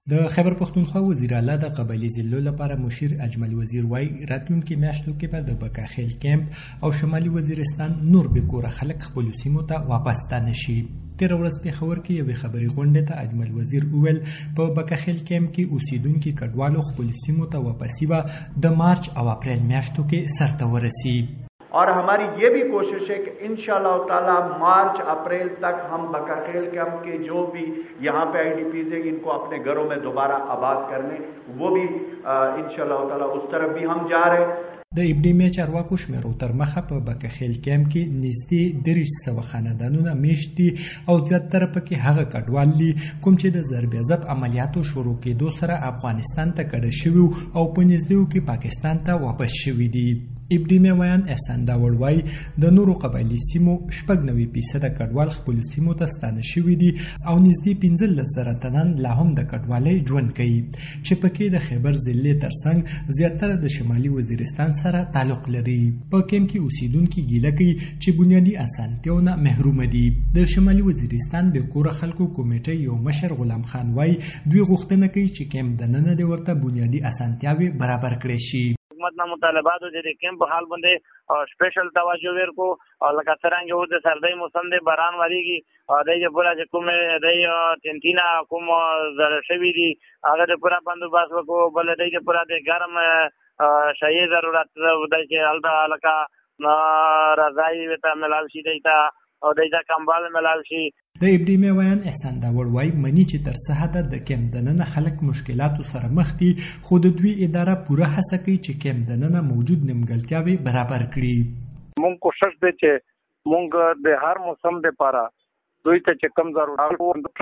د خیبر پښتونخوا وزیر اعلی د قبایلی ضلعو لپاره مشیر اجمل وزیر وایي راتلونکي میاشتو کې به د بکاخیل کیمپ او شمالي وزیرستان نور بې کوره خلک خپلو سیمو ته واپس ستانه شي. تېره ورځ پېښور کې یوې خبري غونډې ته اجمل وزیر وویل په بکاخیل کیمپ کې اوسیدونکي کډوالو خپلو سیمو ته واپسي به د مارچ او اپریل میاشتو کې سرته ورسي. और हमारी ये भी कोशिश है कि इंशाअल्लाह ताला मार्च अप्रैल तक हम बकाखेल कैंप के जो भी यहाँ पे IDPs हैं इनको अपने घरों में दोबारा आबाद करने वो भी इंशाअल्लाह ताला उस तरफ भी हम जा रहे हैं. د ابډیمې چارواکو شمیرو تر مخه په بکاخیل کیمپ کې نږدې 300 خاندانونه میشت دي او زیاتره پکې هغه کډوال دي کوم چې د ضرب عضب عملیاتو شروع کېدو سره افغانستان ته کډه شوي او په نږدېو کې پاکستان ته واپس شوي دي. ابډیمې ویان احسان داوړ وایي د نورو قبایلي سیمو 90% کډوال خپلو سیمو ته ستانه شوي دي او نږدې 15,000 تنان لا هم د کډوالۍ ژوند کوي چې پکې د خیبر ضلع ترڅنګ زیاتره د شمالي وزیرستان سره تعلق لري. په کیمپ کې اوسیدونکي ګیله کوي چې بنیادي اسانتیاو نه محروم دي. د شمالي وزیرستان بې کوره خلکو کمیټې یو مشر غلام خان وایي دوی غوښتنه کوي چې کیمپ دننه د ورته بنیادي اسانتیاوې برابر کړي شي. حکومت نه مطالبات د کیمپ حال باندې سپیشل توجه ورکو لکه څنګه یو د سردی موسم دی باران وریږي د پورا چې کوم د ټینټینا کوم زره شوی دي هغه د پورا بندوبست وکړو بل د پورا د ګرم شای ضرورت د چې الدا لکه رضای وته ملال شي دیتا او د کمبال ملال شي. د ابډیمې ویان احسان داوړ وایي مني چې تر څه حده د کیمپ دننه خلک مشکلاتو سره مخ دي خو د دوی اداره پوره هڅه کوي چې کیمپ دننه موجود نیمګړتیاوې برابر کړي. مونږ کوشش دی چې مونږ د هر موسم لپاره دوی ته چې کم ضرورت